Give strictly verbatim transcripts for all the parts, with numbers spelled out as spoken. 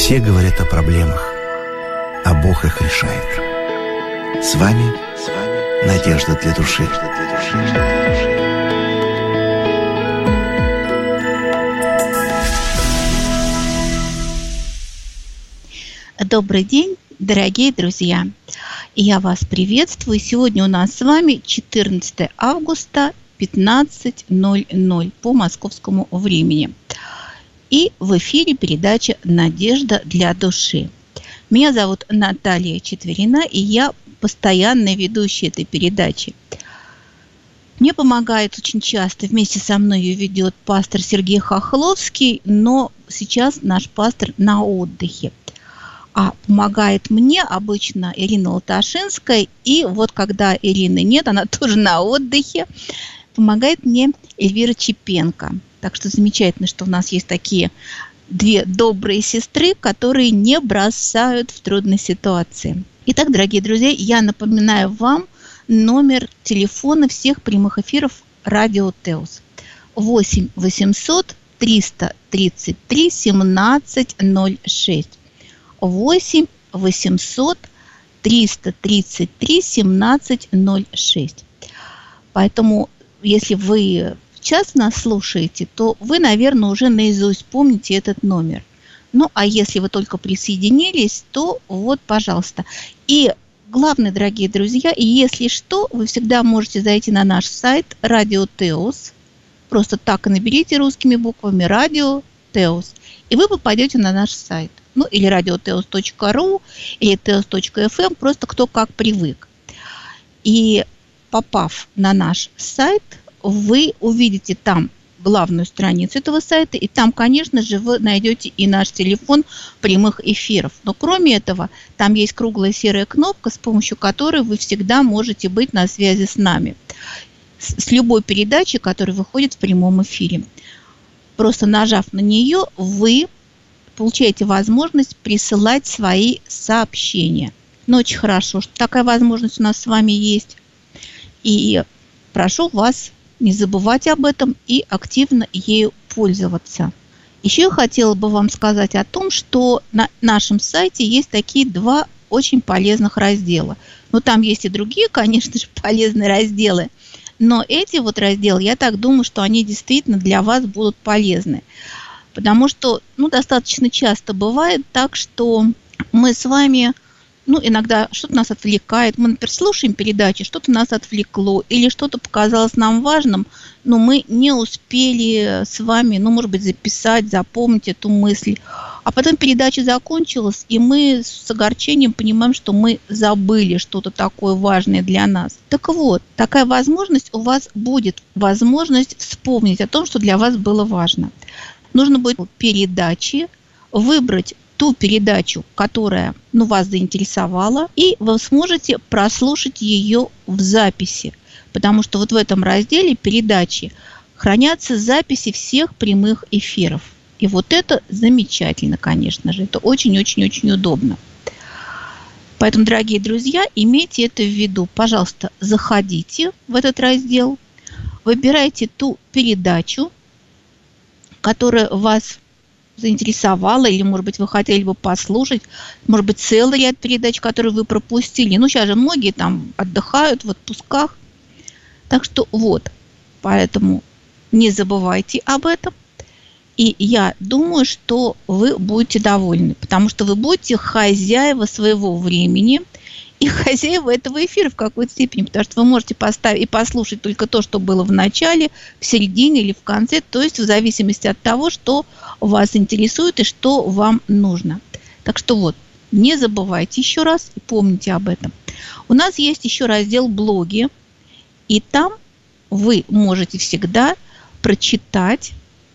Все говорят о проблемах, а Бог их решает. С вами, с вами Надежда для души. Добрый день, дорогие друзья! Я вас приветствую. Сегодня у нас с вами четырнадцатое августа, пятнадцать ноль ноль по московскому времени. И в эфире передача «Надежда для души». Меня зовут Наталья Четверина, и я постоянная ведущая этой передачи. Мне помогает очень часто, вместе со мной ее ведет пастор Сергей Хохловский, но сейчас наш пастор на отдыхе. А помогает мне обычно Ирина Латашинская, и вот когда Ирины нет, она тоже на отдыхе, помогает мне Эльвира Чепенко. Так что замечательно, что у нас есть такие две добрые сестры, которые не бросают в трудной ситуации. Итак, дорогие друзья, я напоминаю вам номер телефона всех прямых эфиров Радио Теос. восемь восемьсот триста тридцать три семнадцать ноль шесть. восемь восемьсот триста тридцать три семнадцать ноль шесть. Поэтому, если вы сейчас нас слушаете, то вы, наверное, уже наизусть помните этот номер. Ну, а если вы только присоединились, то вот, пожалуйста. И главное, дорогие друзья, если что, вы всегда можете зайти на наш сайт Радио Теос. Просто так и наберите русскими буквами Радио Теос, и вы попадете на наш сайт. Ну, или радиотеос точка ру, или теос точка эф эм, просто кто как привык. И попав на наш сайт, вы увидите там главную страницу этого сайта, и там, конечно же, вы найдете и наш телефон прямых эфиров. Но кроме этого, там есть круглая серая кнопка, с помощью которой вы всегда можете быть на связи с нами, с, с любой передачей, которая выходит в прямом эфире. Просто нажав на нее, вы получаете возможность присылать свои сообщения. Но очень хорошо, что такая возможность у нас с вами есть. И прошу вас не забывать об этом и активно ею пользоваться. Еще я хотела бы вам сказать о том, что на нашем сайте есть такие два очень полезных раздела. Но там есть и другие, конечно же, полезные разделы. Но эти вот разделы, я так думаю, что они действительно для вас будут полезны. Потому что, ну, достаточно часто бывает так, что мы с вами, ну, иногда что-то нас отвлекает. Мы, например, слушаем передачи, что-то нас отвлекло, или что-то показалось нам важным, но мы не успели с вами, ну, может быть, записать, запомнить эту мысль. А потом передача закончилась, и мы с огорчением понимаем, что мы забыли что-то такое важное для нас. Так вот, такая возможность у вас будет, возможность вспомнить о том, что для вас было важно. Нужно будет передачи, выбрать ту передачу, которая, ну, вас заинтересовала, и вы сможете прослушать ее в записи. Потому что вот в этом разделе передачи хранятся записи всех прямых эфиров. И вот это замечательно, конечно же. Это очень-очень-очень удобно. Поэтому, дорогие друзья, имейте это в виду. Пожалуйста, заходите в этот раздел, выбирайте ту передачу, которая вас заинтересовала, или, может быть, вы хотели бы послушать, может быть, целый ряд передач, которые вы пропустили. Ну, сейчас же многие там отдыхают в отпусках. Так что вот, поэтому не забывайте об этом. И я думаю, что вы будете довольны, потому что вы будете хозяева своего времени и хозяева этого эфира в какой-то степени, потому что вы можете поставить и послушать только то, что было в начале, в середине или в конце, то есть в зависимости от того, что вас интересует и что вам нужно. Так что вот, не забывайте еще раз и помните об этом. У нас есть еще раздел «Блоги», и там вы можете всегда прочитать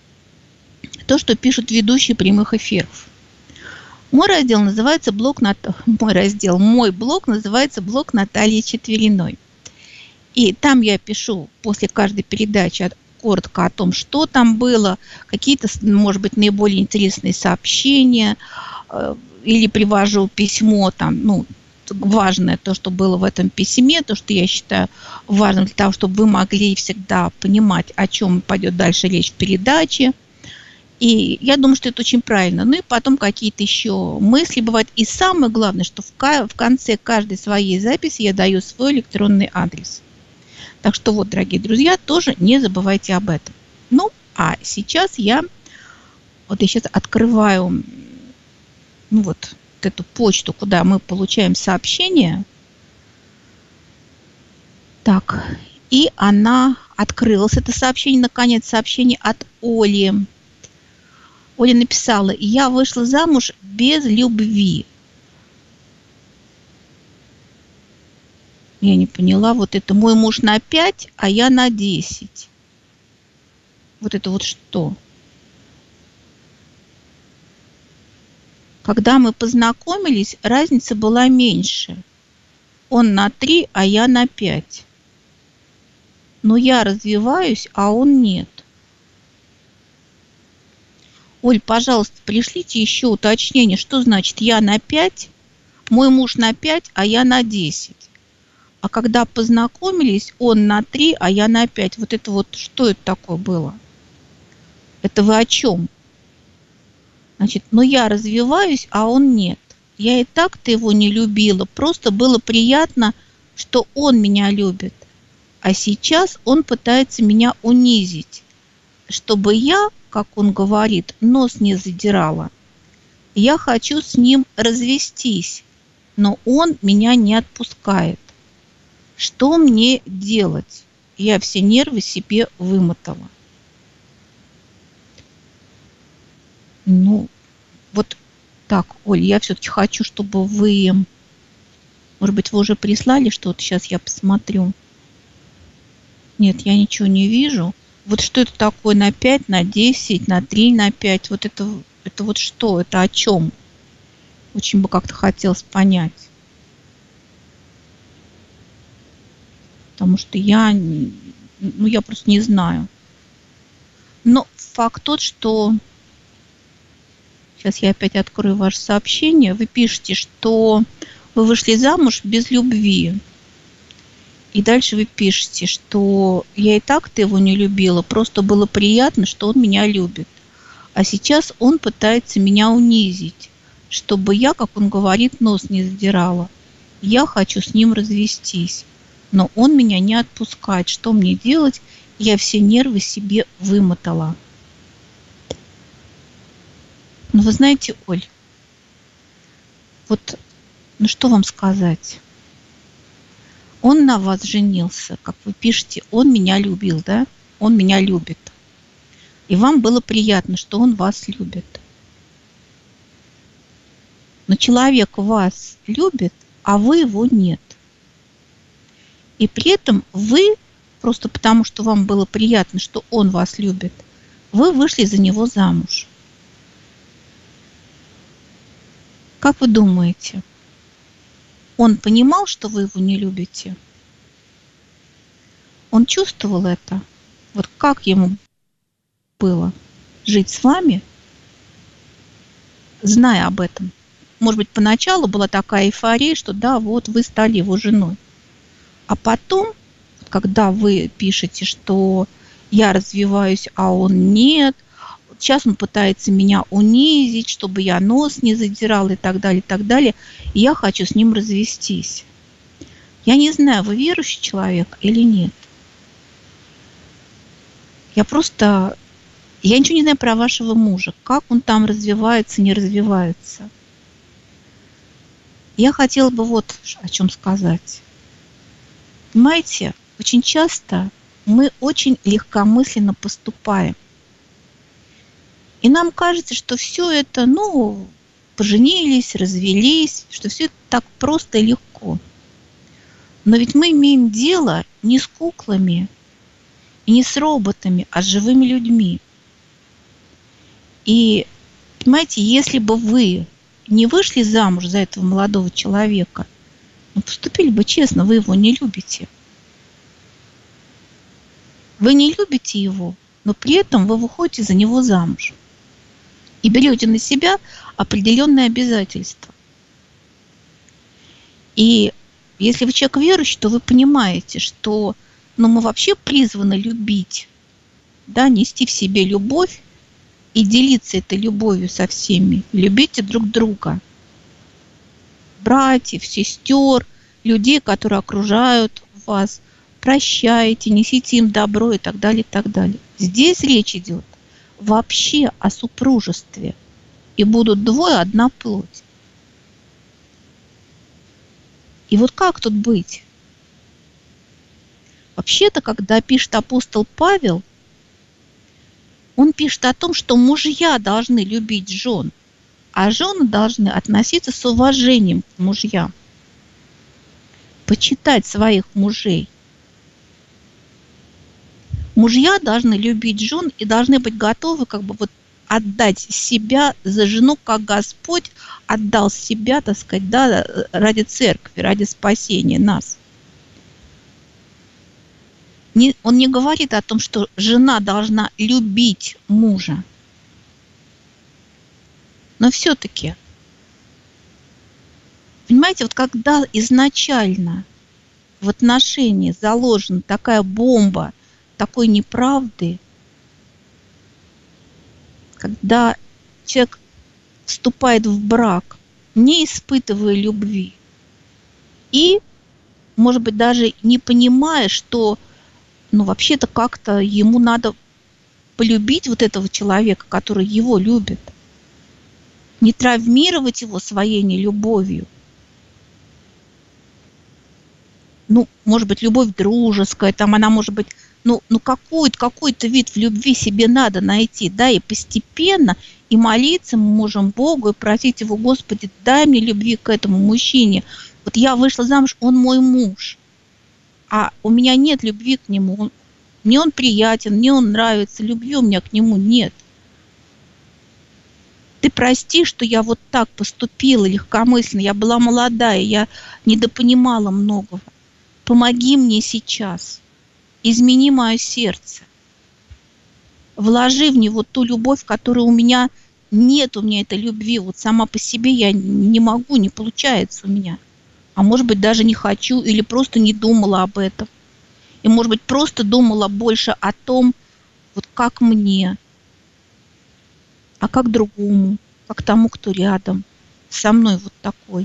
то, что пишут ведущие прямых эфиров. Мой раздел называется блог Нат... мой раздел, мой блог называется блог Натальи Четвериной. И там я пишу после каждой передачи коротко о том, что там было, какие-то, может быть, наиболее интересные сообщения, или привожу письмо, там, ну, важное то, что было в этом письме, то, что я считаю важным для того, чтобы вы могли всегда понимать, о чем пойдет дальше речь в передаче. И я думаю, что это очень правильно. Ну и потом какие-то еще мысли бывают. И самое главное, что в, в конце каждой своей записи я даю свой электронный адрес. Так что вот, дорогие друзья, тоже не забывайте об этом. Ну, а сейчас я, вот я сейчас открываю ну, вот эту почту, куда мы получаем сообщения. Так, и она открылась, это сообщение, наконец, сообщение от Оли. Оля написала: я вышла замуж без любви. Я не поняла, вот это мой муж на пять, а я на десять. Вот это вот что? Когда мы познакомились, разница была меньше. Он на три, а я на пять. Но я развиваюсь, а он нет. Оль, пожалуйста, пришлите еще уточнение, что значит я на пять, мой муж на пять, а я на десять. А когда познакомились, он на три, а я на пять. Вот это вот, что это такое было? Это вы о чем? Значит, но я развиваюсь, а он нет. Я и так-то его не любила. Просто было приятно, что он меня любит. А сейчас он пытается меня унизить, чтобы я, как он говорит, нос не задирала. Я хочу с ним развестись, но он меня не отпускает. Что мне делать? Я все нервы себе вымотала. Ну, вот так, Оль, я все-таки хочу, чтобы вы, может быть, вы уже прислали что-то, сейчас я посмотрю. Нет, я ничего не вижу. Вот что это такое на пять, на десять, на три, на пять? Вот это, это вот что? Это о чем? Очень бы как-то хотелось понять. Потому что я, ну, я просто не знаю. Но факт тот, что... Сейчас я опять открою ваше сообщение. Вы пишете, что вы вышли замуж без любви. И дальше вы пишете, что я и так-то его не любила, просто было приятно, что он меня любит. А сейчас он пытается меня унизить, чтобы я, как он говорит, нос не задирала. Я хочу с ним развестись, но он меня не отпускает. Что мне делать? Я все нервы себе вымотала. Ну, вы знаете, Оль, вот, ну что вам сказать? Он на вас женился, как вы пишете, он меня любил, да? Он меня любит. И вам было приятно, что он вас любит. Но человек вас любит, а вы его нет. И при этом вы, просто потому что вам было приятно, что он вас любит, вы вышли за него замуж. Как вы думаете, он понимал, что вы его не любите? Он чувствовал это? Вот как ему было жить с вами, зная об этом? Может быть, поначалу была такая эйфория, что да, вот вы стали его женой. А потом, когда вы пишете, что я развиваюсь, а он нет, сейчас он пытается меня унизить, чтобы я нос не задирала и так далее, и так далее. И я хочу с ним развестись. Я не знаю, вы верующий человек или нет. Я просто... Я ничего не знаю про вашего мужа. Как он там развивается, не развивается. Я хотела бы вот о чем сказать. Понимаете, очень часто мы очень легкомысленно поступаем. И нам кажется, что все это, ну, поженились, развелись, что все это так просто и легко. Но ведь мы имеем дело не с куклами и не с роботами, а с живыми людьми. И, понимаете, если бы вы не вышли замуж за этого молодого человека, ну, поступили бы честно, вы его не любите. Вы не любите его, но при этом вы выходите за него замуж. И берете на себя определенные обязательства. И если вы человек верующий, то вы понимаете, что ну, мы вообще призваны любить, да, нести в себе любовь и делиться этой любовью со всеми. Любите друг друга. Братьев, сестер, людей, которые окружают вас. Прощайте, несите им добро и так далее, и так далее. Здесь речь идет вообще о супружестве. И будут двое, одна плоть. И вот как тут быть? Вообще-то, когда пишет апостол Павел, он пишет о том, что мужья должны любить жен, а жены должны относиться с уважением к мужьям, почитать своих мужей. Мужья должны любить жен и должны быть готовы как бы вот отдать себя за жену, как Господь отдал себя, так сказать, да, ради церкви, ради спасения нас. Не, он не говорит о том, что жена должна любить мужа. Но все-таки, понимаете, вот когда изначально в отношении заложена такая бомба такой неправды, когда человек вступает в брак, не испытывая любви, и, может быть, даже не понимая, что, ну, вообще-то как-то ему надо полюбить вот этого человека, который его любит, не травмировать его своей нелюбовью. Ну, может быть, любовь дружеская, там она может быть, ну, ну какой-то, какой-то вид в любви себе надо найти, да, и постепенно, и молиться мы можем Богу, и просить Его: Господи, дай мне любви к этому мужчине. Вот я вышла замуж, он мой муж, а у меня нет любви к нему. Он, мне он приятен, мне он нравится, любви у меня к нему нет. Ты прости, что я вот так поступила легкомысленно, я была молодая, я недопонимала многого. Помоги мне сейчас, измени мое сердце, вложи в него ту любовь, которой у меня нет, у меня этой любви, вот сама по себе я не могу, не получается у меня. А может быть, даже не хочу или просто не думала об этом. И может быть, просто думала больше о том, вот как мне, а как другому, как тому, кто рядом со мной вот такой.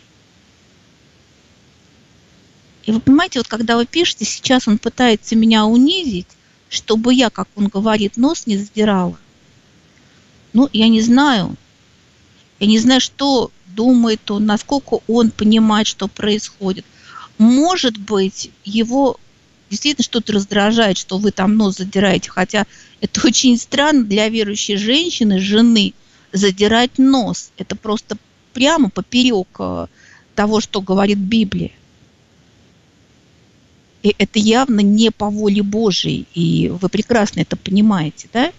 И вы понимаете, вот когда вы пишете, сейчас он пытается меня унизить, чтобы я, как он говорит, нос не задирала. Ну, я не знаю. Я не знаю, что думает он, насколько он понимает, что происходит. Может быть, его действительно что-то раздражает, что вы там нос задираете, хотя это очень странно для верующей женщины, жены, задирать нос. Это просто прямо поперек того, что говорит Библия. И это явно не по воле Божией, и вы прекрасно это понимаете, да?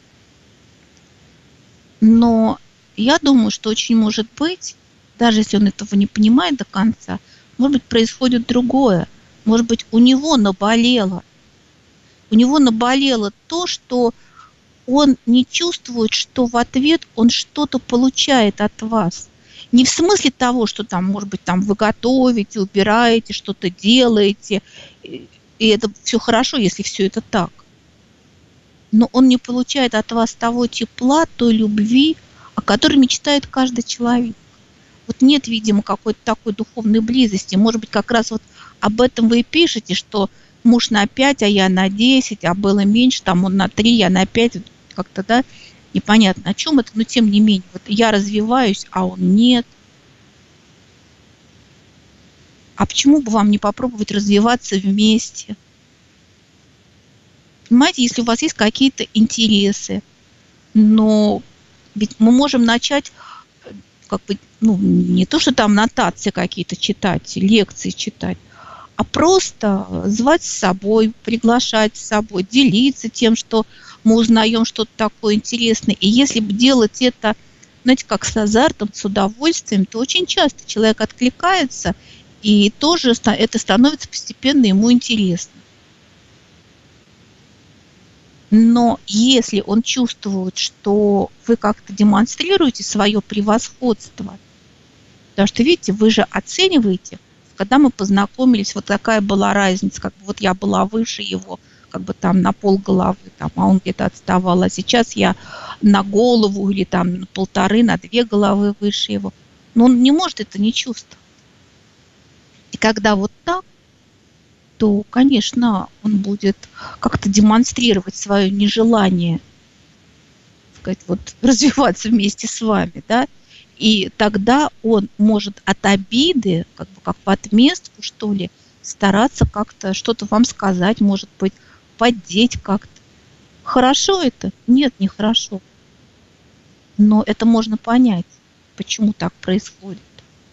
Но я думаю, что очень может быть, даже если он этого не понимает до конца, может быть, происходит другое. Может быть, у него наболело. У него наболело то, что он не чувствует, что в ответ он что-то получает от вас. Не в смысле того, что там, может быть, там вы готовите, убираете, что-то делаете, и это все хорошо, если все это так. Но он не получает от вас того тепла, той любви, о которой мечтает каждый человек. Вот нет, видимо, какой-то такой духовной близости. Может быть, как раз вот об этом вы и пишете, что муж на пять, а я на десять, а было меньше, там он на три, я на пять, как-то, да, непонятно о чем это, но тем не менее, вот я развиваюсь, а он нет. А почему бы вам не попробовать развиваться вместе? Понимаете, если у вас есть какие-то интересы, но ведь мы можем начать, как бы, ну, не то, что там нотации какие-то читать, лекции читать, а просто звать с собой, приглашать с собой, делиться тем, что мы узнаем что-то такое интересное. И если бы делать это, знаете, как с азартом, с удовольствием, то очень часто человек откликается, и тоже это становится постепенно ему интересно. Но если он чувствует, что вы как-то демонстрируете свое превосходство, потому что, видите, вы же оцениваете, когда мы познакомились, вот такая была разница, как бы вот я была выше его, как бы там на пол головы, там, а он где-то отставал, а сейчас я на голову или там на полторы, на две головы выше его. Но он не может это не чувствовать. И когда вот так, то, конечно, он будет как-то демонстрировать свое нежелание, так сказать, вот, развиваться вместе с вами, да, и тогда он может от обиды, как бы как в отместку, что ли, стараться как-то что-то вам сказать, может быть, поддеть как-то. Хорошо это? Нет, не хорошо. Но это можно понять, почему так происходит.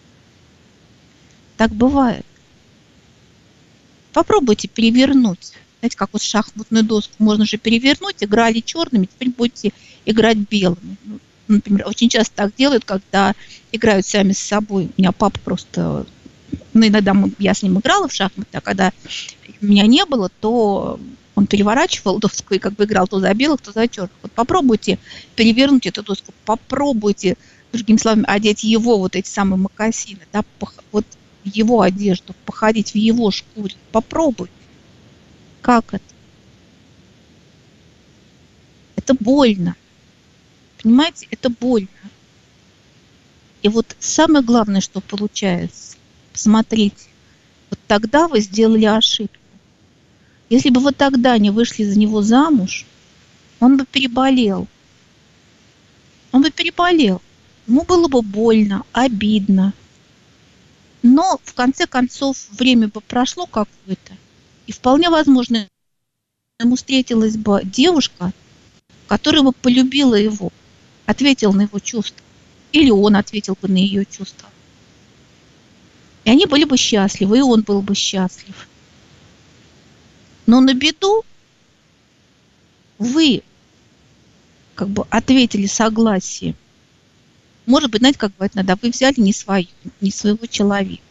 Так бывает. Попробуйте перевернуть. Знаете, как вот шахматную доску можно же перевернуть, играли черными, теперь будете играть белыми. Например, очень часто так делают, когда играют сами с собой. У меня папа просто... Ну, иногда мы, я с ним играла в шахматы, а когда меня не было, то он переворачивал доску и как бы играл то за белых, то за черных. Вот попробуйте перевернуть эту доску, попробуйте, другими словами, одеть его вот эти самые мокасины, да, вот его одежду, походить в его шкуре. Попробуйте. Как это? Это больно. Понимаете, это больно. И вот самое главное, что получается, посмотрите, вот тогда вы сделали ошибку. Если бы вы тогда не вышли за него замуж, он бы переболел. Он бы переболел. Ему было бы больно, обидно. Но, в конце концов, время бы прошло какое-то, и вполне возможно, ему встретилась бы девушка, которая бы полюбила его, ответила на его чувства. Или он ответил бы на ее чувства. И они были бы счастливы, и он был бы счастлив. Но на беду вы как бы ответили согласием. Может быть, знаете, как бывает иногда, вы взяли не свою, не своего человека.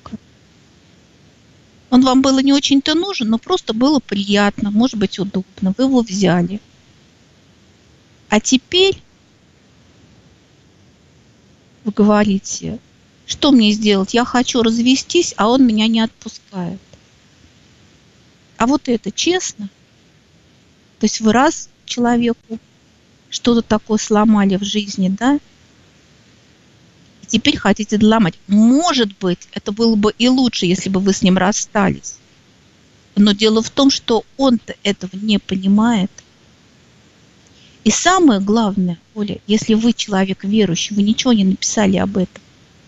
Он вам было не очень-то нужен, но просто было приятно, может быть, удобно. Вы его взяли. А теперь вы говорите, что мне сделать? Я хочу развестись, а он меня не отпускает. А вот это честно? То есть вы раз человеку что-то такое сломали в жизни, да? И теперь хотите доломать. Может быть, это было бы и лучше, если бы вы с ним расстались. Но дело в том, что он-то этого не понимает. И самое главное, Оля, если вы человек верующий, вы ничего не написали об этом.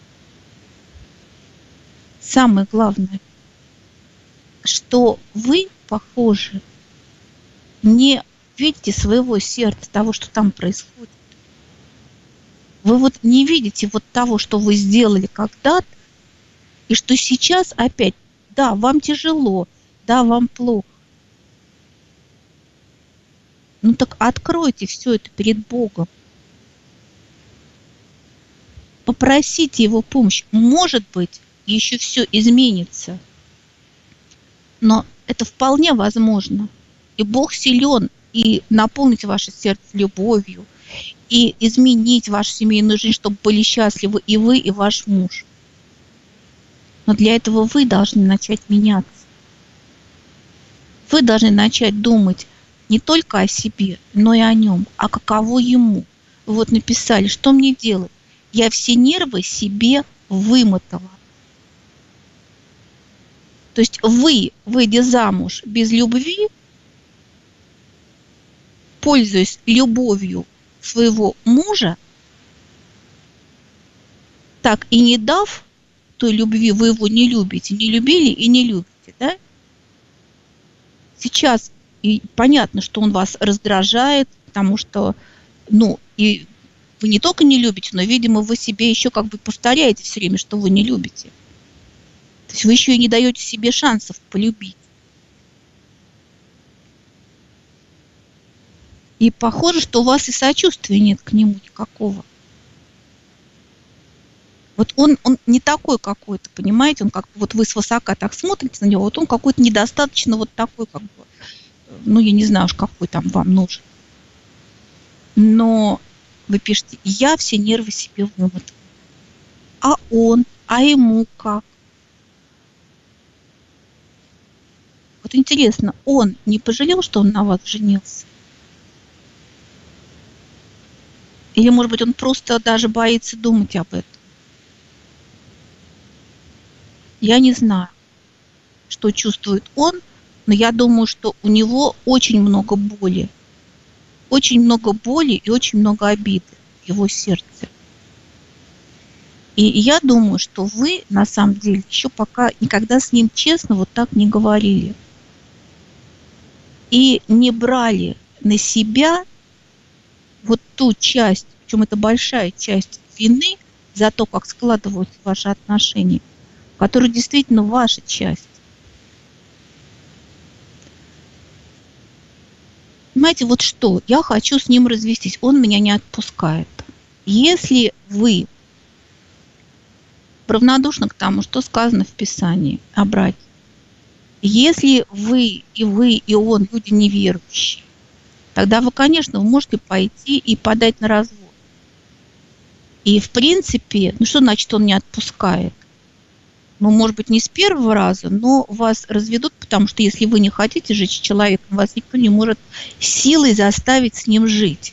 Самое главное, что вы, похоже, не видите своего сердца, того, что там происходит. Вы вот не видите вот того, что вы сделали когда-то, и что сейчас опять, да, вам тяжело, да, вам плохо. Ну так откройте все это перед Богом. Попросите Его помощи. Может быть, еще все изменится. Но это вполне возможно. И Бог силен и наполнить ваше сердце любовью, и изменить вашу семейную жизнь, чтобы были счастливы и вы, и ваш муж. Но для этого вы должны начать меняться. Вы должны начать думать не только о себе, но и о нем. А каково ему? Вы вот написали, что мне делать? Я все нервы себе вымотала. То есть вы, выйдя замуж без любви, пользуясь любовью своего мужа, так и не дав той любви, вы его не любите, не любили и не любите, да? Сейчас и понятно, что он вас раздражает, потому что, ну, и вы не только не любите, но, видимо, вы себе еще как бы повторяете все время, что вы не любите. То есть вы еще и не даете себе шансов полюбить. И похоже, что у вас и сочувствия нет к нему никакого. Вот он, он не такой какой-то, понимаете, он как бы, вот вы свысока так смотрите на него, вот он какой-то недостаточно вот такой, как бы, ну, я не знаю уж, какой там вам нужен. Но вы пишете, я все нервы себе вымотала. А он, а ему как? Вот Вот интересно, он не пожалел, что он на вас женился? Или, может быть, он просто даже боится думать об этом? Я не знаю, что чувствует он, но я думаю, что у него очень много боли. Очень много боли и очень много обиды в его сердце. И я думаю, что вы, на самом деле, еще пока никогда с ним честно вот так не говорили. И не брали на себя вот ту часть, причем это большая часть вины за то, как складываются ваши отношения, которая действительно ваша часть. Понимаете, вот что, я хочу с ним развестись, он меня не отпускает. Если вы равнодушны к тому, что сказано в Писании о браке, если вы и вы, и он люди неверующие, тогда вы, конечно, вы можете пойти и подать на развод. И, в принципе, ну что значит он не отпускает? Ну, может быть, не с первого раза, но вас разведут, потому что если вы не хотите жить с человеком, вас никто не может силой заставить с ним жить.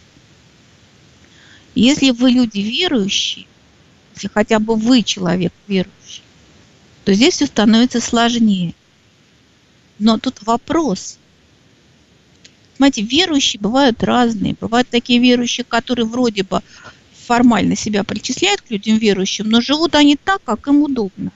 Если вы люди верующие, если хотя бы вы человек верующий, то здесь все становится сложнее. Но тут вопрос. Понимаете, верующие бывают разные. Бывают такие верующие, которые вроде бы формально себя причисляют к людям верующим, но живут они так, как им удобно.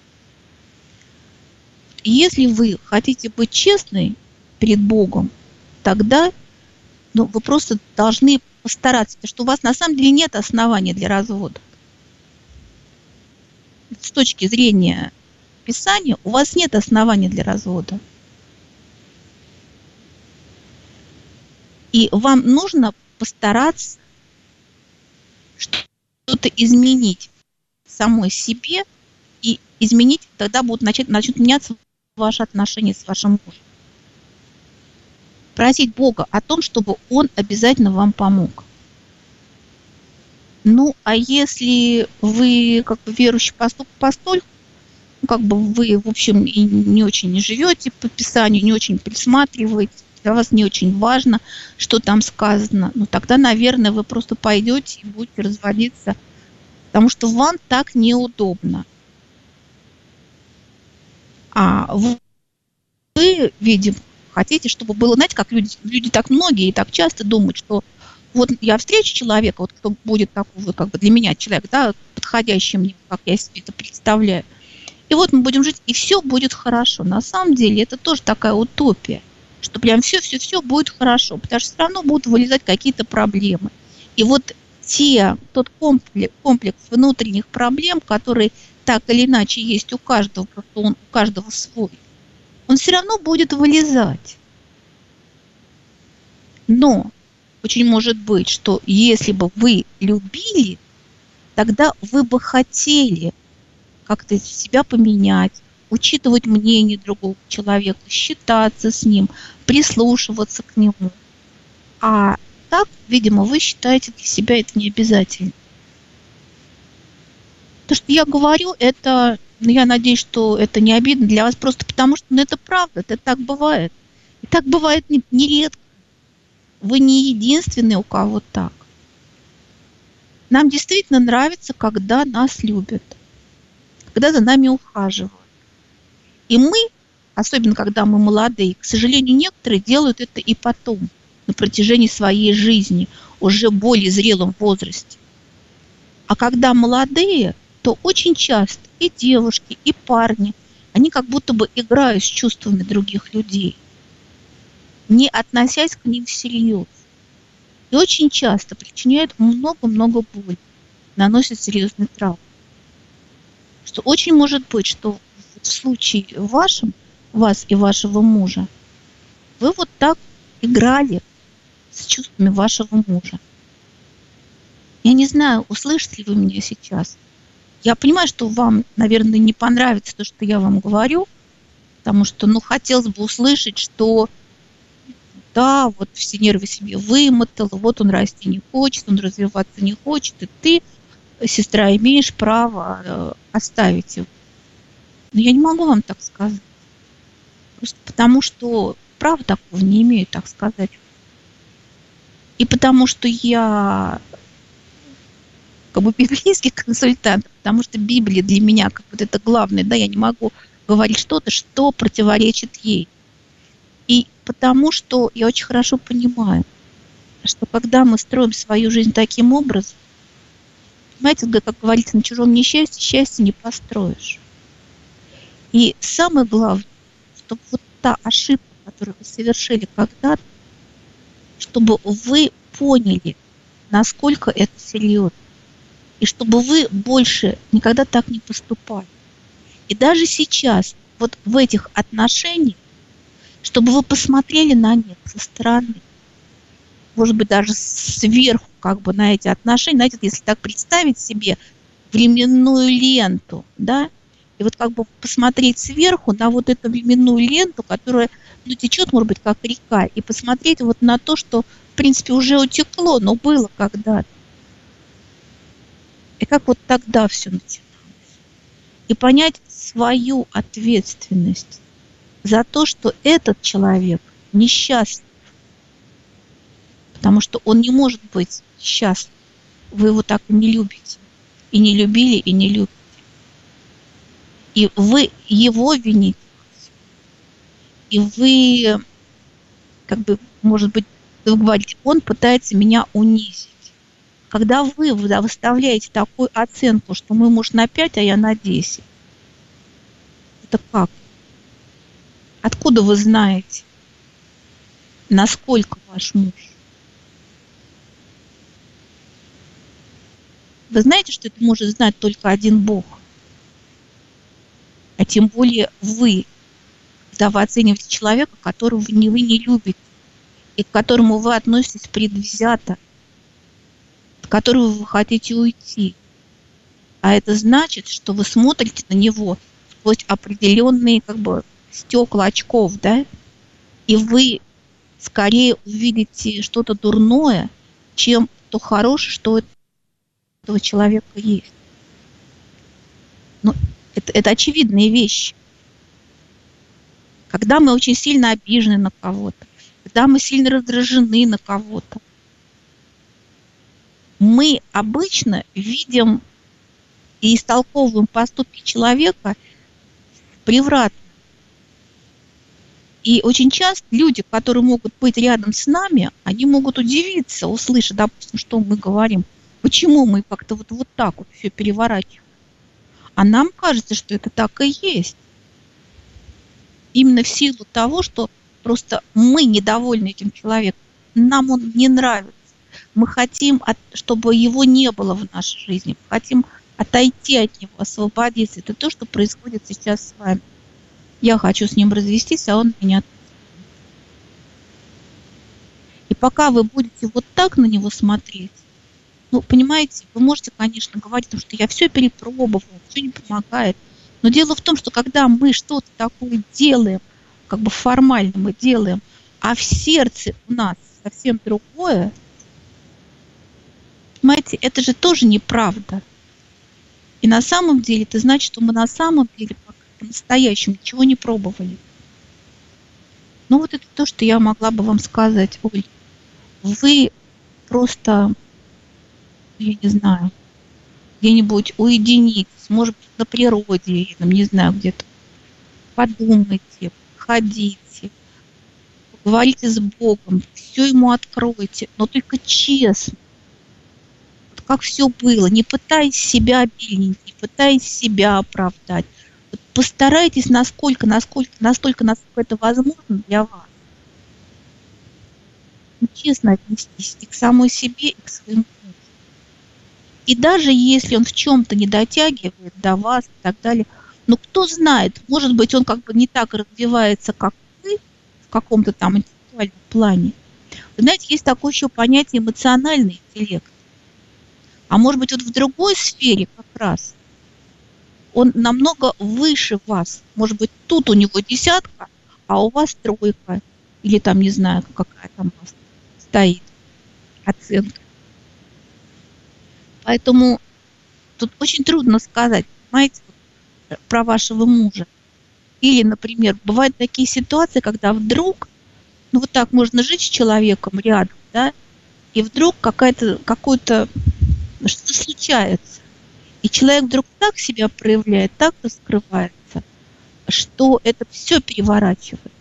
Если вы хотите быть честны перед Богом, тогда ну, вы просто должны постараться, потому что у вас на самом деле нет оснований для развода. С точки зрения Писания у вас нет оснований для развода. И вам нужно постараться что-то изменить в самой себе и изменить, тогда будут начать, начнут меняться ваши отношения с вашим мужем. Просить Бога о том, чтобы Он обязательно вам помог. Ну, а если вы как бы верующий постольку, ну, как бы вы, в общем, и не очень не живете по Писанию, не очень присматриваете, для вас не очень важно, что там сказано, ну, тогда, наверное, вы просто пойдете и будете разводиться, потому что вам так неудобно. А вы, вы, видимо, хотите, чтобы было, знаете, как люди, люди так многие и так часто думают, что вот я встречу человека, вот кто будет такой, как бы для меня человек, да, подходящий мне, как я себе это представляю, и вот мы будем жить, и все будет хорошо. На самом деле это тоже такая утопия, что прям все-все-все будет хорошо, потому что все равно будут вылезать какие-то проблемы. И вот те, тот комплекс, комплекс внутренних проблем, которые так или иначе есть у каждого, просто он у каждого свой, он все равно будет вылезать. Но очень может быть, что если бы вы любили, тогда вы бы хотели как-то себя поменять, учитывать мнение другого человека, считаться с ним, прислушиваться к нему. А так, видимо, вы считаете для себя это не обязательно. То, что я говорю, это, ну, я надеюсь, что это не обидно для вас, просто потому что ну, это правда, это так бывает. И так бывает нередко. Вы не единственный, у кого так. Нам действительно нравится, когда нас любят, когда за нами ухаживают. И мы, особенно когда мы молодые, к сожалению, некоторые делают это и потом, на протяжении своей жизни, уже в более зрелом возрасте. А когда молодые, то очень часто и девушки, и парни, они как будто бы играют с чувствами других людей, не относясь к ним всерьез. И очень часто причиняют много-много боли, наносят серьезный травму. Что очень может быть, что в случае вашем, вас и вашего мужа, вы вот так играли с чувствами вашего мужа. Я не знаю, услышите ли вы меня сейчас. Я понимаю, что вам, наверное, не понравится то, что я вам говорю, потому что, ну, хотелось бы услышать, что да, вот все нервы себе вымотала, вот он расти не хочет, он развиваться не хочет, и ты, сестра, имеешь право оставить его. Но я не могу вам так сказать. Просто потому что права такого не имею, так сказать. И потому что я как бы библейский консультант, потому что Библия для меня как бы это главное, да, я не могу говорить что-то, что противоречит ей. И потому что я очень хорошо понимаю, что когда мы строим свою жизнь таким образом, понимаете, как говорится, на чужом несчастье счастье не построишь. И самое главное, чтобы вот та ошибка, которую вы совершили когда-то, чтобы вы поняли, насколько это серьезно. И чтобы вы больше никогда так не поступали. И даже сейчас, вот в этих отношениях, чтобы вы посмотрели на них со стороны, может быть, даже сверху как бы на эти отношения, знаете, если так представить себе временную ленту, да, и вот как бы посмотреть сверху на вот эту временную ленту, которая, ну, течет, может быть, как река, и посмотреть вот на то, что, в принципе, уже утекло, но было когда-то. И как вот тогда все начиналось. И понять свою ответственность за то, что этот человек несчастлив. Потому что он не может быть счастлив. Вы его так и не любите. И не любили, и не любите. И вы его вините. И вы, как бы, может быть, вы говорите, он пытается меня унизить. Когда вы выставляете такую оценку, что мы, может, на пять, а я на десять, это как? Откуда вы знаете, насколько ваш муж? Вы знаете, что это может знать только один Бог? А тем более вы, когда вы оцениваете человека, которого вы не, вы не любите, и к которому вы относитесь предвзято, от которого вы хотите уйти. А это значит, что вы смотрите на него сквозь определенные как бы стекла очков, да? И вы скорее увидите что-то дурное, чем то хорошее, что у этого человека есть. Ну, это, это очевидные вещи. Когда мы очень сильно обижены на кого-то, когда мы сильно раздражены на кого-то, мы обычно видим и истолковываем поступки человека превратно. И очень часто люди, которые могут быть рядом с нами, они могут удивиться, услышав, допустим, что мы говорим, почему мы как-то вот, вот так вот все переворачиваем. А нам кажется, что это так и есть. Именно в силу того, что просто мы недовольны этим человеком, нам он не нравится. Мы хотим, чтобы его не было в нашей жизни. Мы хотим отойти от него, освободиться. Это то, что происходит сейчас с вами. Я хочу с ним развестись, а он меня... И пока вы будете вот так на него смотреть, ну, понимаете, вы можете, конечно, говорить, что я все перепробовал, все не помогает. Но дело в том, что когда мы что-то такое делаем, как бы формально мы делаем, а в сердце у нас совсем другое, понимаете, это же тоже неправда. И на самом деле это значит, что мы на самом деле по-настоящему ничего не пробовали. Ну вот это то, что я могла бы вам сказать, Оль. Вы просто, я не знаю, где-нибудь уединитесь, может быть, на природе, я не знаю, где-то подумайте, ходите, поговорите с Богом, все ему откройте, но только честно. Вот как все было, не пытаясь себя обвинить, не пытаясь себя оправдать. Вот постарайтесь, насколько, насколько, настолько, насколько это возможно для вас, честно отнестись и к самой себе, и к своему мужу. И даже если он в чем-то не дотягивает до вас и так далее, но кто знает, может быть, он как бы не так развивается, как вы, в каком-то там интеллектуальном плане. Вы знаете, есть такое еще понятие эмоциональный интеллект. А может быть, вот в другой сфере как раз он намного выше вас. Может быть, тут у него десятка, а у вас тройка. Или там, не знаю, какая там у вас стоит оценка. Поэтому тут очень трудно сказать, понимаете, про вашего мужа. Или, например, бывают такие ситуации, когда вдруг, ну вот так можно жить с человеком рядом, да, и вдруг какая-то, какое-то, что-то случается. И человек вдруг так себя проявляет, так раскрывается, что это все переворачивает.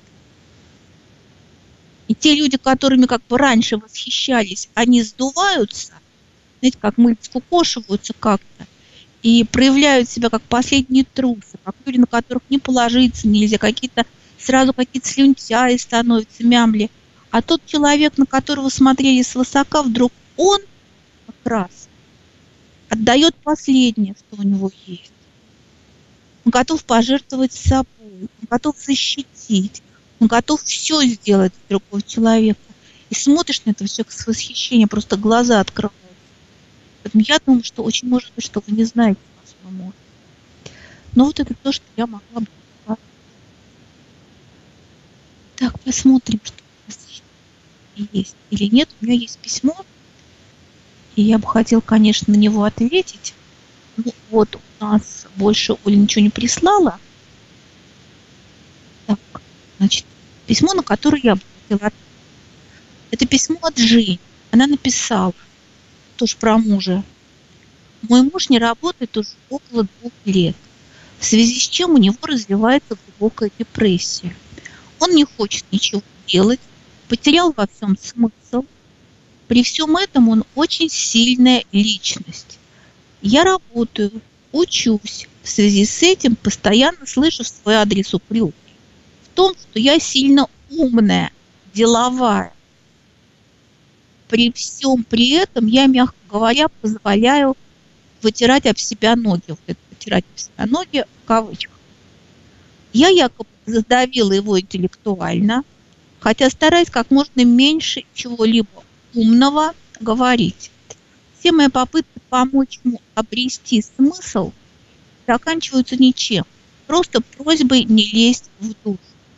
И те люди, которыми как бы раньше восхищались, они сдуваются, знаете, как мы скукошиваются как-то, и проявляют себя как последние трусы, как люди, на которых не положиться нельзя, какие-то сразу какие-то слюнтяи становятся, мямли. А тот человек, на которого смотрели свысока, вдруг он как раз отдает последнее, что у него есть. Он готов пожертвовать собой, он готов защитить, он готов все сделать для другого человека. И смотришь на это все с восхищением, просто глаза открываются. Поэтому я думаю, что очень может быть, что вы не знаете свой муж. Но вот это то, что я могла бы сказать. Так, посмотрим, что у нас есть или нет. У меня есть письмо, и я бы хотела, конечно, на него ответить. Ну, вот у нас больше Оля ничего не прислала. Так, значит, письмо, на которое я бы хотела ответить. Это письмо от Жени. Она написала тоже про мужа. Мой муж не работает уже около двух лет, в связи с чем у него развивается глубокая депрессия. Он не хочет ничего делать, потерял во всем смысл. При всем этом он очень сильная личность. Я работаю, учусь. В связи с этим постоянно слышу в свой адрес упреки в том, что я сильно умная, деловая. При всем при этом я, мягко говоря, позволяю вытирать об себя ноги. Вот это вытирать об себя ноги в кавычках. Я якобы задавила его интеллектуально, хотя стараюсь как можно меньше чего-либо умного говорить. Все мои попытки помочь ему обрести смысл заканчиваются ничем. Просто просьбой не лезть в душу.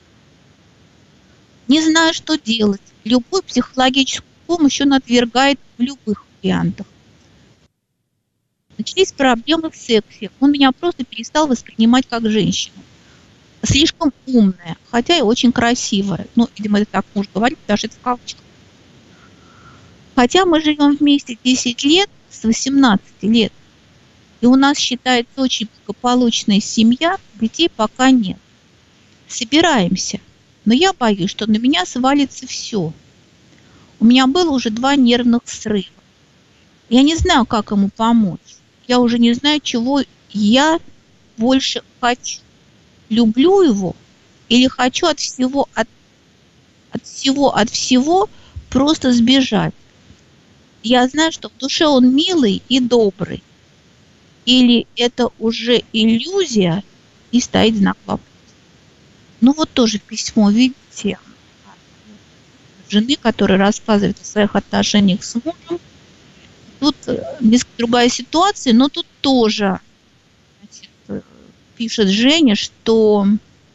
Не знаю, что делать. Любую психологическую помощь он отвергает в любых вариантах. Начались проблемы в сексе. Он меня просто перестал воспринимать как женщину. Слишком умная, хотя и очень красивая. Ну, видимо, это так муж говорит, даже это в кавычках. Хотя мы живем вместе десять лет, с восемнадцати лет, и у нас считается очень благополучная семья, детей пока нет. Собираемся, но я боюсь, что на меня свалится все. У меня было уже два нервных срыва. Я не знаю, как ему помочь. Я уже не знаю, чего я больше хочу. Люблю его или хочу от всего, от, от всего, от всего просто сбежать. Я знаю, что в душе он милый и добрый. Или это уже иллюзия и стоит знак вопроса. Ну вот тоже письмо, видите, жены, которая рассказывает о своих отношениях с мужем. Тут несколько другая ситуация, но тут тоже, значит, пишет Женя, что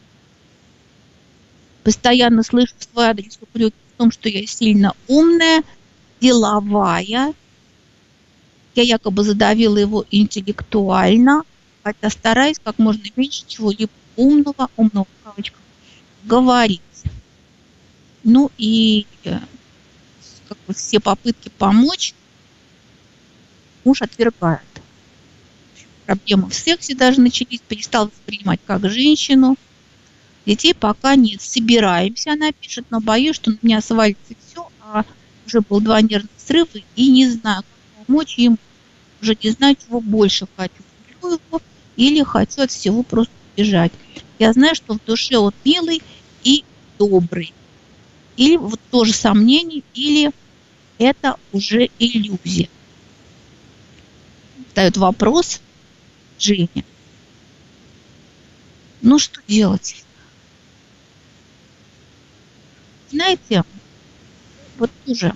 постоянно слышу в свой адрес упреки в том, что я сильно умная, деловая. Я якобы задавила его интеллектуально, хотя стараюсь как можно меньше чего-либо умного, умного в кавычках, говорить. Ну и как бы все попытки помочь муж отвергает. Проблемы в сексе даже начались, перестал воспринимать как женщину. Детей пока нет. Собираемся, она пишет, но боюсь, что на меня свалится все, а уже было два нервных срыва, и не знаю, как помочь им. Уже не знаю, чего больше хочу. Люблю его или хочу от всего просто бежать. Я знаю, что в душе он милый и добрый. Или вот тоже сомнение, или это уже иллюзия. Задает вопрос Женя. Ну, что делать? Знаете, вот тоже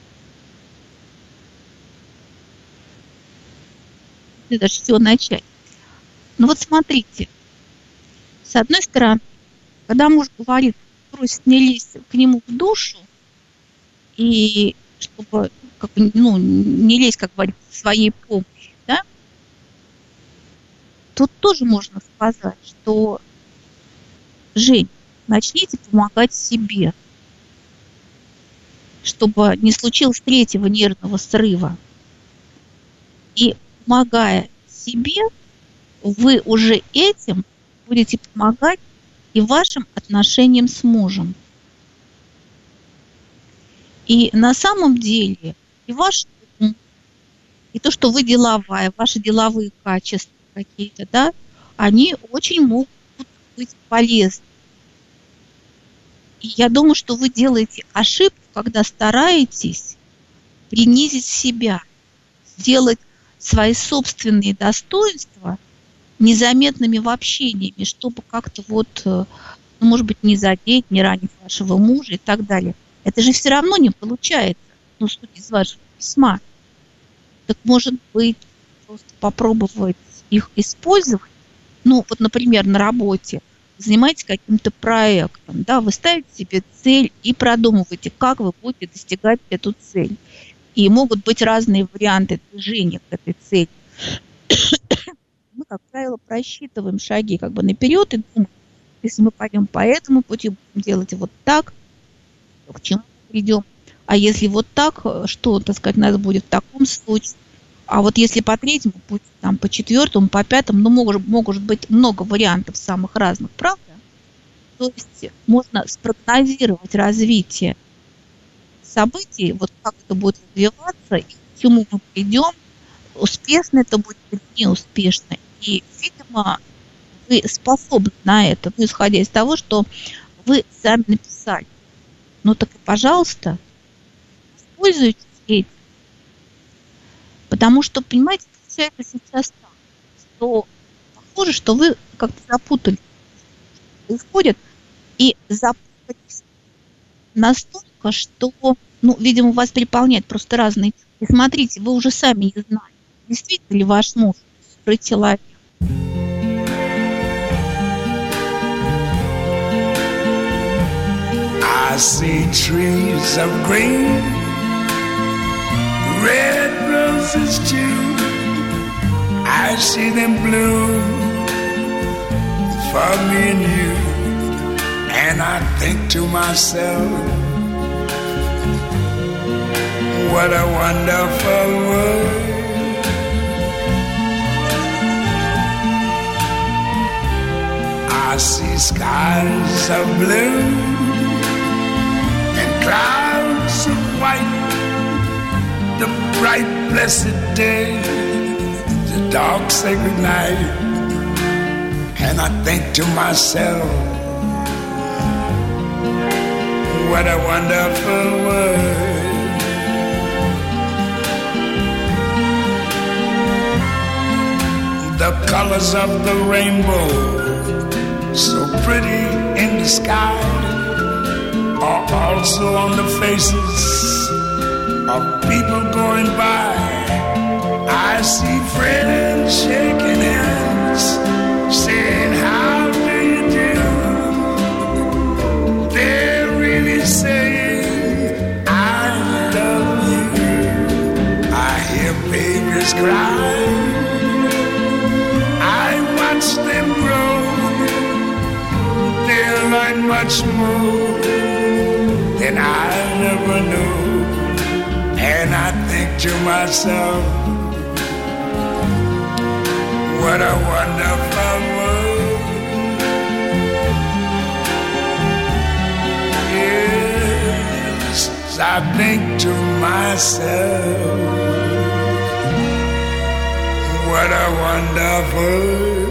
даже все начать. Ну вот смотрите, с одной стороны, когда муж говорит, просит не лезть к нему в душу, и чтобы как бы, ну, не лезть, как говорится, своей помощью, да, тут тоже можно сказать, что Жень, начните помогать себе, чтобы не случилось третьего нервного срыва. И помогая себе, вы уже этим будете помогать и вашим отношениям с мужем. И на самом деле и ваш ум, и то, что вы деловая, ваши деловые качества какие-то, да, они очень могут быть полезны. И я думаю, что вы делаете ошибку, когда стараетесь принизить себя, сделать свои собственные достоинства незаметными в общении, чтобы как-то вот, ну, может быть, не задеть, не ранить вашего мужа и так далее. Это же все равно не получается, ну, судя из вашего письма. Так, может быть, просто попробовать их использовать. Ну, вот, например, на работе занимаетесь каким-то проектом, да, вы ставите себе цель и продумываете, как вы будете достигать эту цель. И могут быть разные варианты движения к этой цели. Мы, как правило, просчитываем шаги как бы наперед и думаем, если мы пойдем по этому пути, будем делать вот так, то к чему мы придем. А если вот так, что, так сказать, у нас будет в таком случае? А вот если по третьему пути, там, по четвертому, по пятому, ну, может, может быть много вариантов самых разных, правда? То есть можно спрогнозировать развитие событий, вот как это будет развиваться, и к чему мы придем, успешно это будет или неуспешно. И, видимо, вы способны на это, ну, исходя из того, что вы сами написали. Ну так и, пожалуйста, используйте этим. Потому что, понимаете, получается сейчас так, что похоже, что вы как-то запутались, что происходит, и запутались настолько, что, ну, видимо, вас переполняет просто разные. И смотрите, вы уже сами не знаете, действительно ли ваш муж добрый человек. I see trees of green, red roses too. I see them bloom for me and you. And I think to myself, what a wonderful world. I see skies of blue and clouds of white, the bright blessed day, the dark sacred night. And I think to myself, what a wonderful world. The colors of the rainbow, so pretty in the sky, are also on the faces of people going by. I see friends shaking hands, saying, how do you do? They're really saying, I love you. I hear babies cry, I watch them grow. They'll learn much more than I never knew. And I think to myself, what a wonderful world. Yes, I think to myself, what a wonderful world.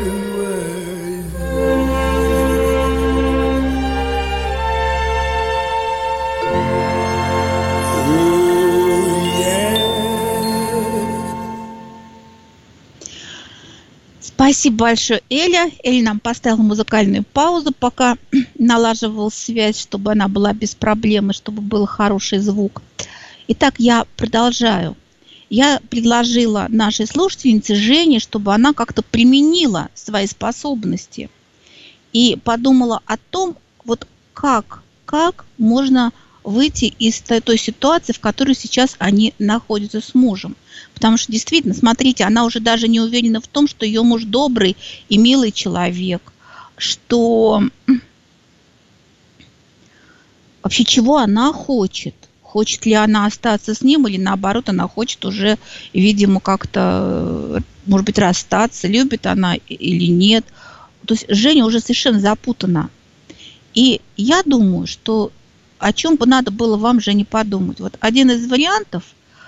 Спасибо большое, Эля. Эля нам поставила музыкальную паузу, пока налаживала связь, чтобы она была без проблем, и чтобы был хороший звук. Итак, я продолжаю. Я предложила нашей слушательнице Жене, чтобы она как-то применила свои способности и подумала о том, вот как, как можно выйти из той ситуации, в которой сейчас они находятся с мужем. Потому что действительно, смотрите, она уже даже не уверена в том, что ее муж добрый и милый человек, что вообще чего она хочет. Хочет ли она остаться с ним, или наоборот, она хочет уже, видимо, как-то, может быть, расстаться, любит она или нет. То есть Женя уже совершенно запутана. И я думаю, что о чем бы надо было вам, Жене, подумать. Вот один из вариантов,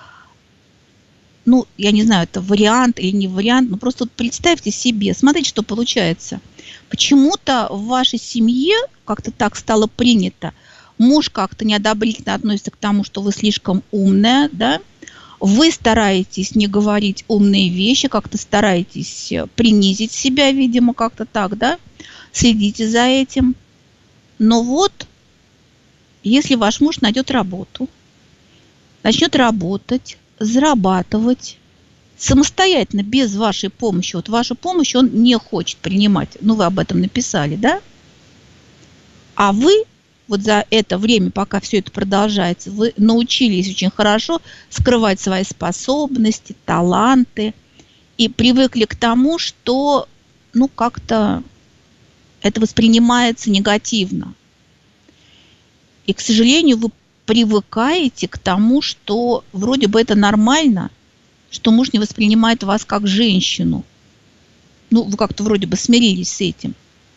ну, я не знаю, это вариант или не вариант, но просто вот представьте себе, смотрите, что получается. Почему-то в вашей семье как-то так стало принято, муж как-то неодобрительно относится к тому, что вы слишком умная, да, вы стараетесь не говорить умные вещи, как-то стараетесь принизить себя, видимо, как-то так, да, следите за этим. Но вот, если ваш муж найдет работу, начнет работать, зарабатывать самостоятельно, без вашей помощи, вот вашу помощь он не хочет принимать, ну, вы об этом написали, да, а вы вот за это время, пока все это продолжается, вы научились очень хорошо скрывать свои способности, таланты и привыкли к тому, что, ну, как-то это воспринимается негативно. И, к сожалению, вы привыкаете к тому, что вроде бы это нормально, что муж не воспринимает вас как женщину. Ну, вы как-то вроде бы смирились с этим.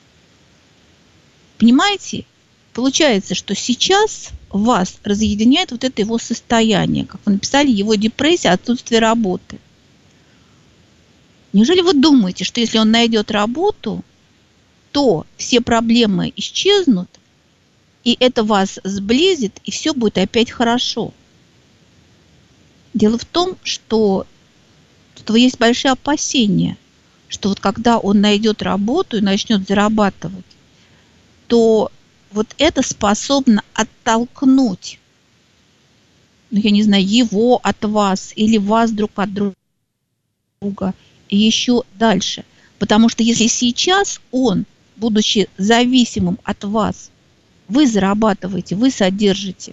Понимаете? Получается, что сейчас вас разъединяет вот это его состояние, как вы написали, его депрессия, отсутствие работы. Неужели вы думаете, что если он найдет работу, то все проблемы исчезнут, и это вас сблизит, и все будет опять хорошо? Дело в том, что тут есть большие опасения, что вот когда он найдет работу и начнет зарабатывать, то вот это способно оттолкнуть, ну, я не знаю, его от вас или вас друг от друга и еще дальше. Потому что если сейчас он, будучи зависимым от вас, вы зарабатываете, вы содержите,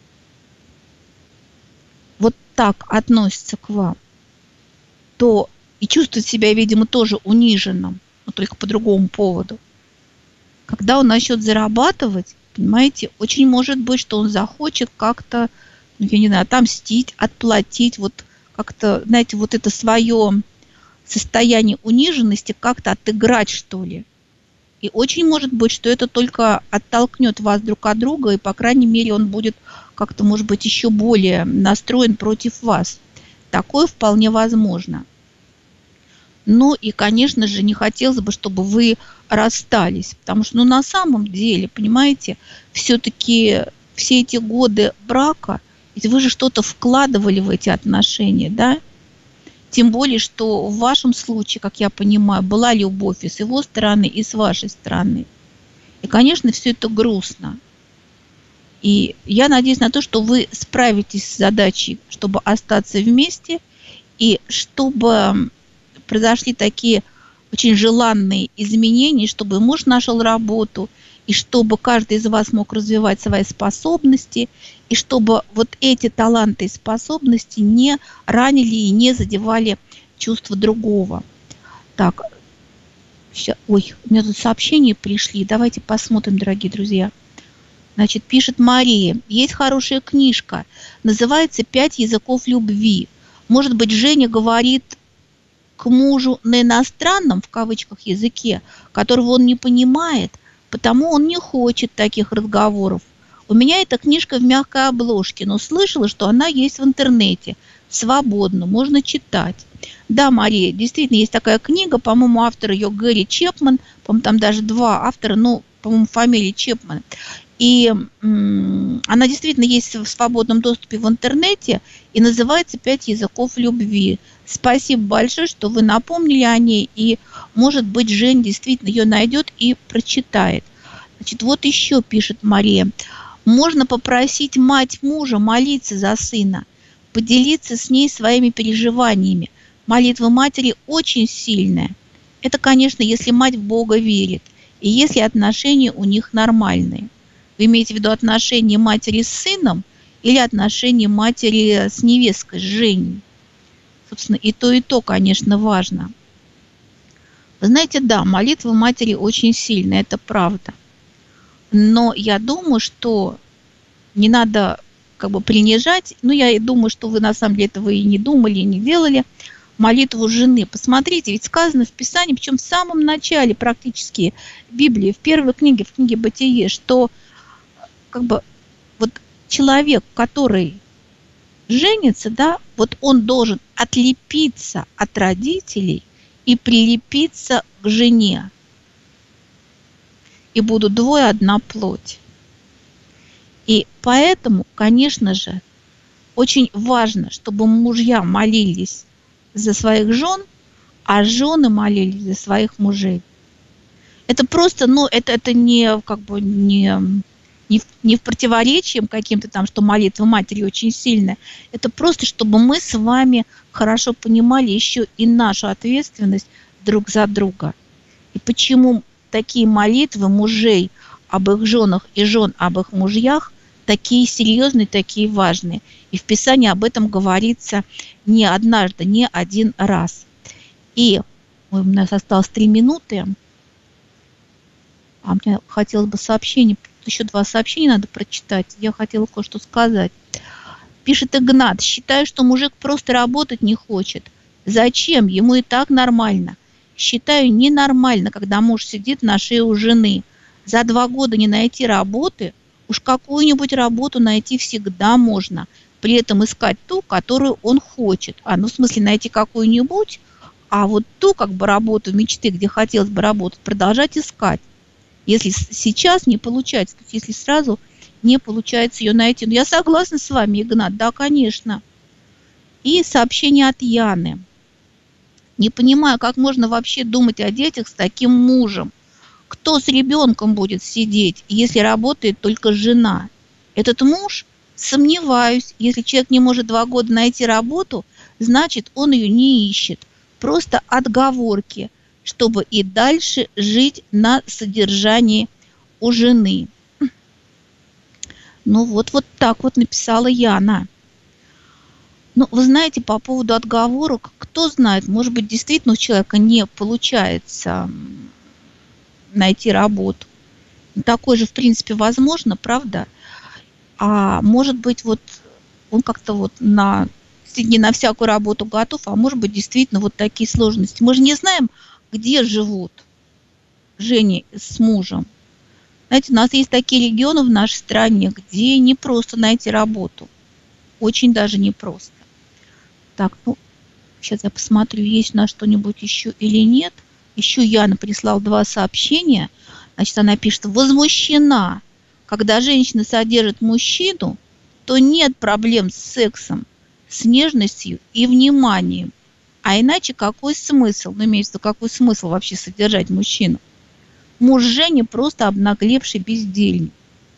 вот так относится к вам, то и чувствует себя, видимо, тоже униженным, но только по другому поводу. Когда он начнет зарабатывать, понимаете, очень может быть, что он захочет как-то, ну, я не знаю, отомстить, отплатить, вот как-то, знаете, вот это свое состояние униженности как-то отыграть, что ли. И очень может быть, что это только оттолкнет вас друг от друга, и, по крайней мере, он будет как-то, может быть, еще более настроен против вас. Такое вполне возможно. Ну и, конечно же, не хотелось бы, чтобы вы расстались, потому что, ну, на самом деле, понимаете, все-таки все эти годы брака, ведь вы же что-то вкладывали в эти отношения, да? Тем более, что в вашем случае, как я понимаю, была любовь и с его стороны, и с вашей стороны. И, конечно, все это грустно. И я надеюсь на то, что вы справитесь с задачей, чтобы остаться вместе, и чтобы произошли такие очень желанные изменения, чтобы муж нашел работу, и чтобы каждый из вас мог развивать свои способности, и чтобы вот эти таланты и способности не ранили и не задевали чувства другого. Так, сейчас, ой, у меня тут сообщения пришли, давайте посмотрим, дорогие друзья. Значит, пишет Мария, есть хорошая книжка, называется «Пять языков любви». Может быть, Женя говорит к мужу на иностранном, в кавычках, языке, которого он не понимает, потому он не хочет таких разговоров. У меня эта книжка в мягкой обложке, но слышала, что она есть в интернете, свободно, можно читать. Да, Мария, действительно, есть такая книга, по-моему, автор ее Гэри Чепман, по-моему, там даже два автора, ну, по-моему, фамилия Чепман. И м- она действительно есть в свободном доступе в интернете и называется «Пять языков любви». Спасибо большое, что вы напомнили о ней, и, может быть, Жень действительно ее найдет и прочитает. Значит, вот еще пишет Мария. Можно попросить мать мужа молиться за сына, поделиться с ней своими переживаниями. Молитва матери очень сильная. Это, конечно, если мать в Бога верит, и если отношения у них нормальные. Вы имеете в виду отношения матери с сыном или отношения матери с невесткой, с Женей? Собственно, и то, и то, конечно, важно. Вы знаете, да, молитва матери очень сильная, это правда. Но я думаю, что не надо как бы принижать. Ну, я и думаю, что вы на самом деле этого и не думали, и не делали. Молитву жены. Посмотрите, ведь сказано в Писании, причем в самом начале практически Библии, в первой книге, в книге Бытие, что как бы вот человек, который женится, да, вот он должен отлепиться от родителей и прилепиться к жене. И будут двое одна плоть. И поэтому, конечно же, очень важно, чтобы мужья молились за своих жен, а жены молились за своих мужей. Это просто, ну, это, это не как бы не, не, в, не в противоречии каким-то там, что молитва матери очень сильная. Это просто, чтобы мы с вами хорошо понимали еще и нашу ответственность друг за друга. И почему такие молитвы мужей об их женах и жен об их мужьях такие серьезные, такие важные. И в Писании об этом говорится не однажды, не один раз. И ой, у нас осталось три минуты. А мне хотелось бы сообщение, еще два сообщения надо прочитать. Я хотела кое-что сказать. Пишет Игнат: считаю, что мужик просто работать не хочет. Зачем? Ему и так нормально. Считаю ненормально, когда муж сидит на шее у жены. За два года не найти работы. Уж какую-нибудь работу найти всегда можно, при этом искать ту, которую он хочет. А, ну, в смысле, найти какую-нибудь, а вот ту, как бы, работу мечты, где хотелось бы работать, продолжать искать. Если сейчас не получается, то есть если сразу не получается ее найти. Ну, я согласна с вами, Игнат, да, конечно. И сообщение от Яны. Не понимаю, как можно вообще думать о детях с таким мужем. Кто с ребенком будет сидеть, если работает только жена? Этот муж? Сомневаюсь. Если человек не может два года найти работу, значит, он ее не ищет. Просто отговорки, чтобы и дальше жить на содержании у жены. Ну вот, вот так вот написала Яна. Ну, вы знаете, по поводу отговорок, кто знает, может быть, действительно у человека не получается найти работу. Такое же, в принципе, возможно, правда? А может быть, вот он как-то вот на, не на всякую работу готов, а может быть, действительно вот такие сложности. Мы же не знаем, где живут Женя с мужем. Знаете, у нас есть такие регионы в нашей стране, где не просто найти работу. Очень даже непросто. Так, ну, сейчас я посмотрю, есть у нас что-нибудь еще или нет. Еще Яна прислала два сообщения. Значит, она пишет: возмущена. Когда женщина содержит мужчину, то нет проблем с сексом, с нежностью и вниманием. А иначе какой смысл? Ну, имеется в виду, какой смысл вообще содержать мужчину? Муж Жени просто обнаглевший бездельник.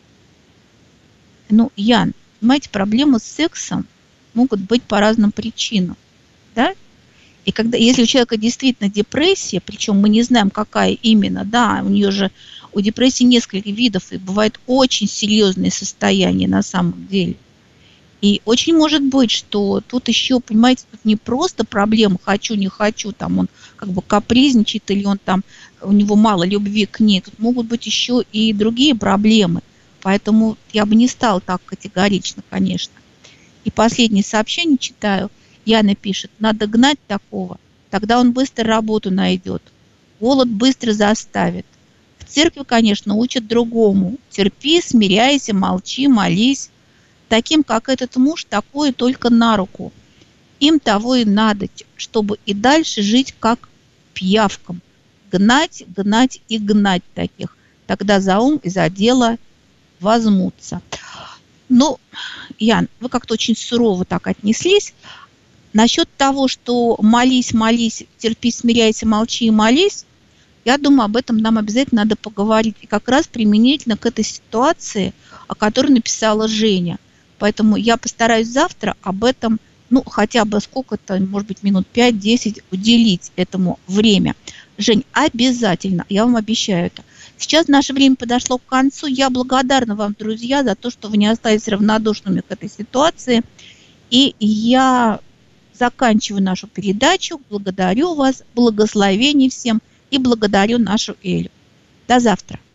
Ну, Ян, понимаете, проблемы с сексом могут быть по разным причинам. Да? И когда, если у человека действительно депрессия, причем мы не знаем, какая именно, да, у нее же, у депрессии несколько видов, и бывают очень серьезные состояния на самом деле. И очень может быть, что тут еще, понимаете, тут не просто проблема «хочу, не хочу», там он как бы капризничает, или он там, у него мало любви к ней, тут могут быть еще и другие проблемы. Поэтому я бы не стала так категорично, конечно. И последнее сообщение читаю. Яна пишет: надо гнать такого, тогда он быстро работу найдет. Голод быстро заставит. В церкви, конечно, учат другому. Терпи, смиряйся, молчи, молись. Таким, как этот муж, такое только на руку. Им того и надо, чтобы и дальше жить как пиявкам. Гнать, гнать и гнать таких. Тогда за ум и за дело возьмутся. Ну, Ян, вы как-то очень сурово так отнеслись. Насчет того, что молись, молись, терпи, смиряйся, молчи и молись, я думаю, об этом нам обязательно надо поговорить. И как раз применительно к этой ситуации, о которой написала Женя. Поэтому я постараюсь завтра об этом, ну, хотя бы сколько-то, может быть, минут пять-десять уделить этому время. Жень, обязательно, я вам обещаю это. Сейчас наше время подошло к концу. Я благодарна вам, друзья, за то, что вы не остались равнодушными к этой ситуации. И я заканчиваю нашу передачу. Благодарю вас, благословений всем и благодарю нашу Элю. До завтра.